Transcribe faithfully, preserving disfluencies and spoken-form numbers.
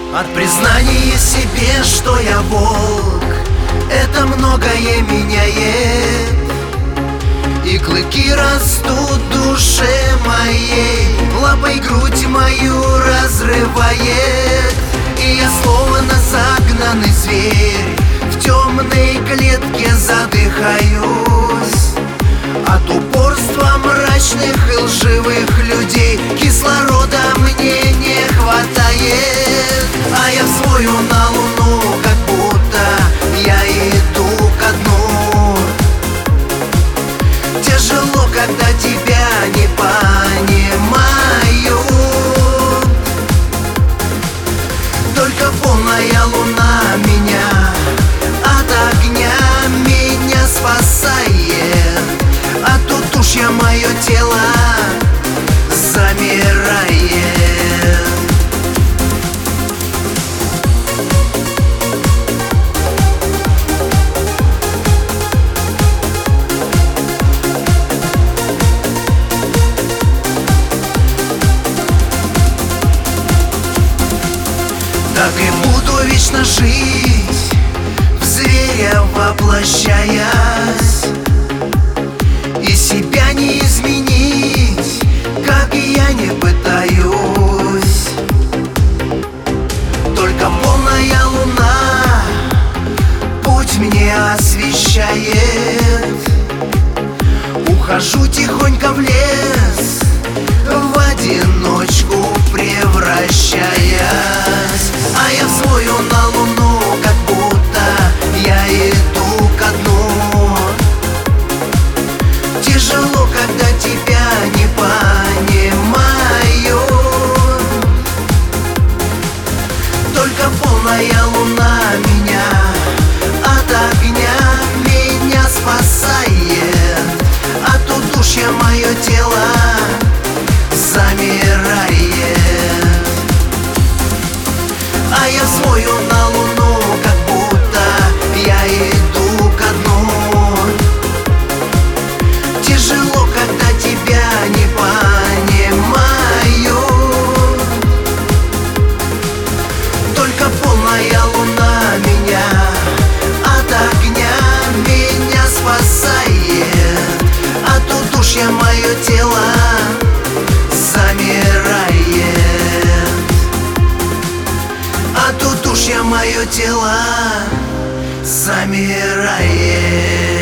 От признания себе, что я волк, это многое меняет. И клыки растут в душе моей, лапой грудь мою разрывает. И я словно загнанный зверь, в темной клетке задыхаюсь от упорства мрачных и лживых людей. Кислорода мне не хватает, а я взвою на луну, как будто я иду ко дну. Тяжело, когда тебя не понимаю. Только полная луна меня от огня меня спасает, а тут уж я мое тело замирает. Так и буду вечно жить, в зверя воплощаясь, и себя не изменить, как и я не пытаюсь. Только полная луна путь мне освещает. Ухожу тихонько в лес, в одиночку превращаясь. А я взвою на луну, как будто я иду ко дну. Тяжело, когда тебя не понимаю. Только полная луна меня от огня меня спасает, а тут уж я мое тело замирает. А я взвою на луну, как будто я иду ко дну. Тяжело, когда тебя не понимаю. Только полная луна меня от огня меня спасает, а тут уж я мое тело замирает. А тут уж я мое тело замирает.